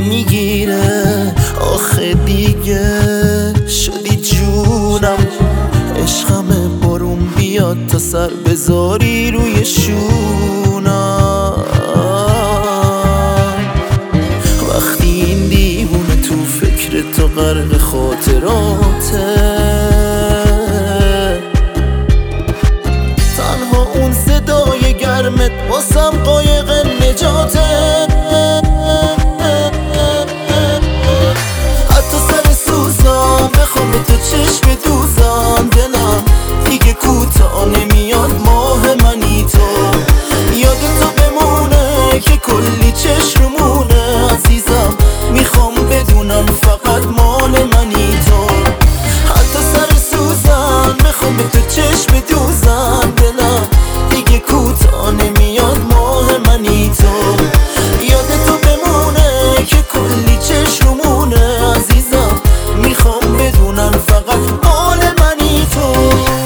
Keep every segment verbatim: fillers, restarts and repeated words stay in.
میگیره. آخه دیگه شدی جونم، عشقم بارون بیاد تا سر بذاری روی شونم. وقتی این دیوونه تو فکر تو غرق خاطراته، تنها اون صدای گرمت واسم قایق نجاته. حتی سر سوزم بخوام به تو چشم دوزم، دلم دیگه کوتاه نمیاد ماه منی تو. یاد تو بمونه که کلی چشمونه عزیزم، میخوام بدونم فقط مال منی تو. حتی سر سوزم بخوام به تو چشم دوزم، دلم دیگه کوتاه نمیاد ماه منی تو. یاد تو بمونه که کلی چشمونه عزیزم، میخوام بدونم فقط مال منی تو.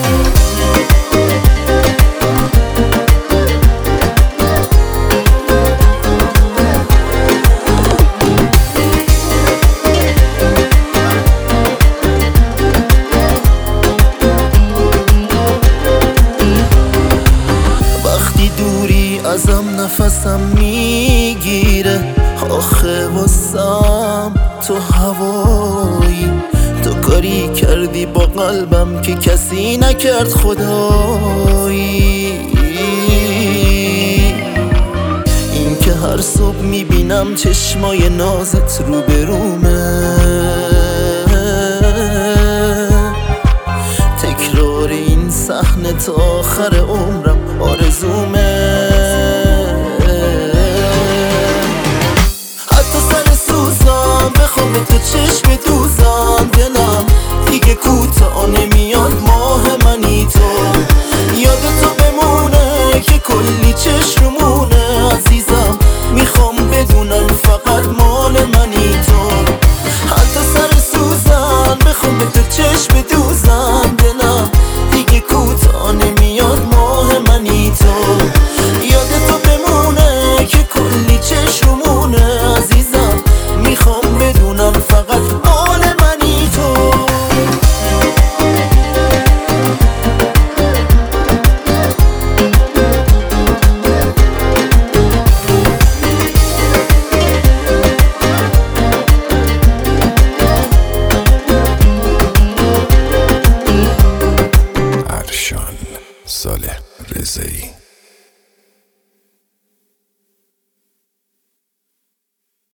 دوری ازم نفسم میگیره. آخه واسم تو هوایی، تو کاری کردی با قلبم که کسی نکرد خدایی. این که هر صبح میبینم چشمای نازت رو برومه، تکرار این صحنه تا آخر عمرم آرزومه. حتی سر سوزم بخوام به تو چشم دوزم، دلم دیگه کوتاه نمیاد ماه منی تو. یاد تو بمونه که کلی چشمونه عزیزم، میخوام بدونم فقط مال منی تو. حتی سر سوزم بخوام به تو چشم دوزم، دلم دیگه کوتاه نمیاد ماه منی تو. یاد تو بمونه که کلی چشمونه عزیزم، میخوام بدونم فقط مال منی تو. صالح رضایی.